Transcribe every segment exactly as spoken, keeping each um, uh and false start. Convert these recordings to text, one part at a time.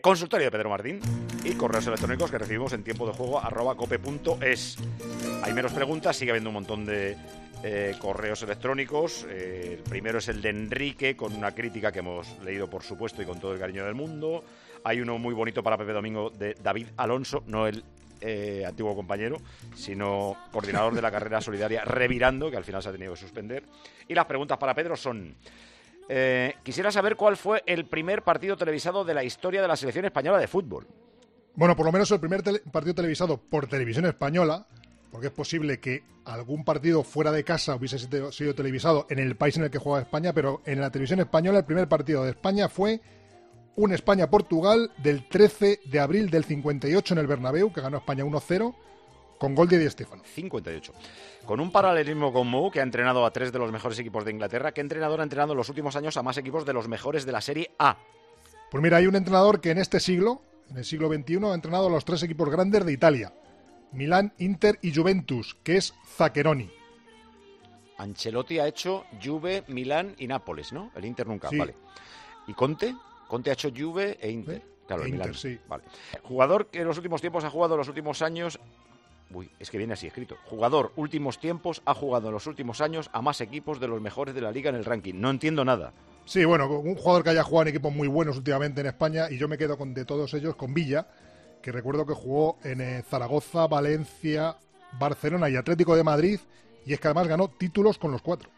Consultorio de Pedro Martín y correos electrónicos que recibimos en tiempo de juego arroba cope punto es. Hay menos preguntas, sigue habiendo un montón de eh, correos electrónicos. Eh, el primero es el de Enrique, con una crítica que hemos leído, por supuesto, y con todo el cariño del mundo. Hay uno muy bonito para Pepe Domingo de David Alonso, no el eh, antiguo compañero, sino coordinador de la carrera solidaria Revirando, que al final se ha tenido que suspender. Y las preguntas para Pedro son... Eh, quisiera saber cuál fue el primer partido televisado de la historia de la selección española de fútbol. Bueno, por lo menos el primer tele- partido televisado por televisión española, porque es posible que algún partido fuera de casa hubiese sido, sido televisado en el país en el que juega España, pero en la televisión española el primer partido de España fue un España-Portugal del trece de abril del cincuenta y ocho en el Bernabéu, que ganó España uno cero, con gol de Di Stéfano. cincuenta y ocho. Con un paralelismo con Mou, que ha entrenado a tres de los mejores equipos de Inglaterra, ¿qué entrenador ha entrenado en los últimos años a más equipos de los mejores de la Serie A? Pues mira, hay un entrenador que en este siglo, en el siglo veintiuno, ha entrenado a los tres equipos grandes de Italia: Milán, Inter y Juventus, que es Zaccheroni. Ancelotti ha hecho Juve, Milán y Nápoles, ¿no? El Inter nunca, Sí. vale. ¿Y Conte? Conte ha hecho Juve e Inter. ¿Eh? Claro, E el Inter, Milán. sí. Vale. Jugador que en los últimos tiempos ha jugado en los últimos años... Uy, es que viene así escrito. Jugador, últimos tiempos, ha jugado en los últimos años a más equipos de los mejores de la liga en el ranking. No entiendo nada. Sí, bueno, un jugador que haya jugado en equipos muy buenos últimamente en España, y yo me quedo con de todos ellos con Villa, que recuerdo que jugó en eh, Zaragoza, Valencia, Barcelona y Atlético de Madrid, y es que además ganó títulos con los cuatro.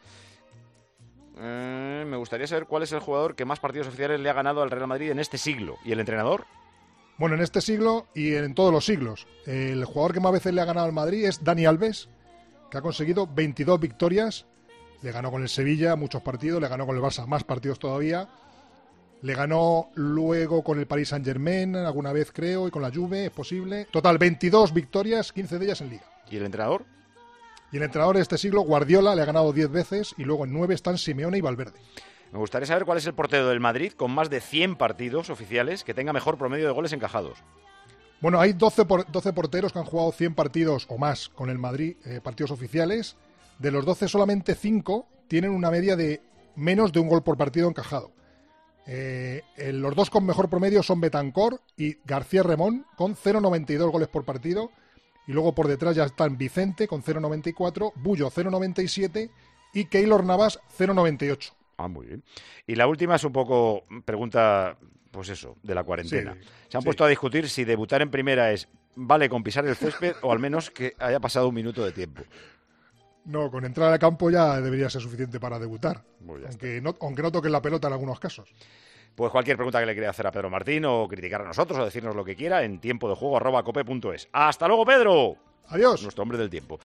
Eh, me gustaría saber cuál es el jugador que más partidos oficiales le ha ganado al Real Madrid en este siglo. ¿Y el entrenador? Bueno, en este siglo y en todos los siglos, el jugador que más veces le ha ganado al Madrid es Dani Alves, que ha conseguido veintidós victorias. Le ganó con el Sevilla muchos partidos, le ganó con el Barça más partidos todavía, le ganó luego con el Paris Saint-Germain alguna vez, creo, y con la Juve, es posible. Total, veintidós victorias, quince de ellas en Liga. ¿Y el entrenador? Y el entrenador de este siglo, Guardiola, le ha ganado diez veces, y luego en nueve están Simeone y Valverde. Me gustaría saber cuál es el portero del Madrid con más de cien partidos oficiales que tenga mejor promedio de goles encajados. Bueno, hay doce, por, doce porteros que han jugado cien partidos o más con el Madrid, eh, partidos oficiales. De los doce, solamente cinco tienen una media de menos de un gol por partido encajado. Eh, eh, los dos con mejor promedio son Betancor y García Remón, con cero coma noventa y dos goles por partido. Y luego por detrás ya están Vicente, con cero coma noventa y cuatro, Bullo, cero coma noventa y siete y Keylor Navas, cero coma noventa y ocho. Ah, muy bien. Y la última es un poco pregunta, pues eso, de la cuarentena. Sí, Se han sí. puesto a discutir si debutar en primera es vale con pisar el césped o al menos que haya pasado un minuto de tiempo. No, con entrar al campo ya debería ser suficiente para debutar, Pues ya aunque no, aunque no toquen la pelota en algunos casos. Pues cualquier pregunta que le quiera hacer a Pedro Martín o criticar a nosotros o decirnos lo que quiera en tiempo de juego arroba cope punto es. ¡Hasta luego, Pedro! Adiós. Nuestro hombre del tiempo.